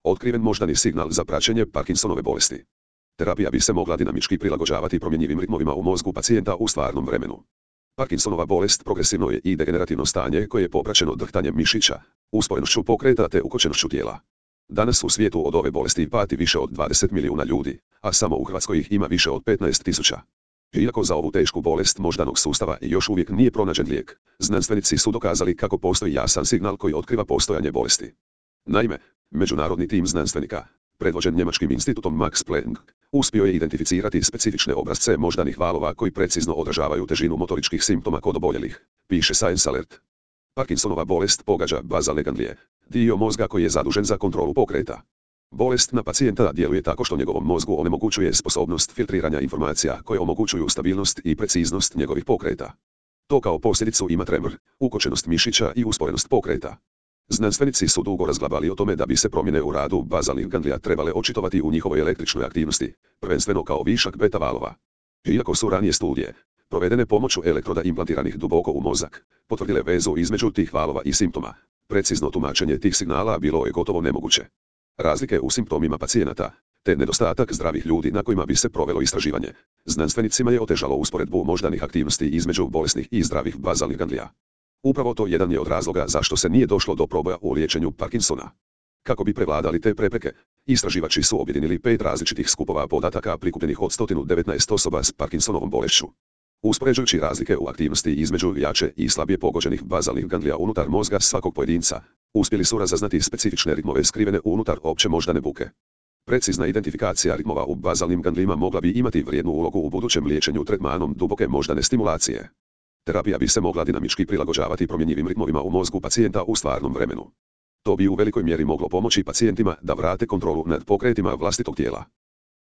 Otkriven moždani signal za praćenje Parkinsonove bolesti. Terapija bi se mogla dinamički prilagođavati promjenjivim ritmovima u mozgu pacijenta u stvarnom vremenu. Parkinsonova bolest progresivno je i degenerativno stanje koje je popraćeno drhtanjem mišića, usporenošću pokreta te ukočenošću tijela. Danas u svijetu od ove bolesti pati više od 20 milijuna ljudi, a samo u Hrvatskoj ih ima više od 15.000. Iako za ovu tešku bolest moždanog sustava još uvijek nije pronađen lijek, znanstvenici su dokazali kako postoji jasan signal koji otkriva postojanje bolesti. Naime, međunarodni tim znanstvenika, predvođen njemačkim institutom Max Planck, uspio je identificirati specifične obrasce moždanih valova koji precizno odražavaju težinu motoričkih simptoma kod oboljelih, piše Science Alert. Parkinsonova bolest pogađa bazalne ganglije, dio mozga koji je zadužen za kontrolu pokreta. Bolest na pacijenta djeluje tako što njegovom mozgu onemogućuje sposobnost filtriranja informacija koje omogućuju stabilnost i preciznost njegovih pokreta. To kao posljedicu ima tremor, ukočenost mišića i usporenost pokreta. Znanstvenici su dugo razglabali o tome da bi se promjene u radu bazalnih ganglija trebale očitovati u njihovoj električnoj aktivnosti, prvenstveno kao višak beta valova. Iako su ranije studije, provedene pomoću elektroda implantiranih duboko u mozak, potvrdile vezu između tih valova i simptoma, precizno tumačenje tih signala bilo je gotovo nemoguće. Razlike u simptomima pacijenata, te nedostatak zdravih ljudi na kojima bi se provelo istraživanje, znanstvenicima je otežalo usporedbu moždanih aktivnosti između bolesnih i zdravih bazalnih ganglija. Upravo to jedan je od razloga zašto se nije došlo do proboja u liječenju Parkinsona. Kako bi prevladali te prepreke, istraživači su objedinili 5 različitih skupova podataka prikupljenih od 119 osoba s Parkinsonovom bolešću. Uspoređujući razlike u aktivnosti između jače i slabije pogođenih bazalnih ganglija unutar mozga svakog pojedinca, uspjeli su razaznati specifične ritmove skrivene unutar opće moždane buke. Precizna identifikacija ritmova u bazalnim ganglijima mogla bi imati vrijednu ulogu u budućem liječenju tretmanom duboke moždane stimulacije. Terapija bi se mogla dinamički prilagođavati promjenjivim ritmovima u mozgu pacijenta u stvarnom vremenu. To bi u velikoj mjeri moglo pomoći pacijentima da vrate kontrolu nad pokretima vlastitog tijela.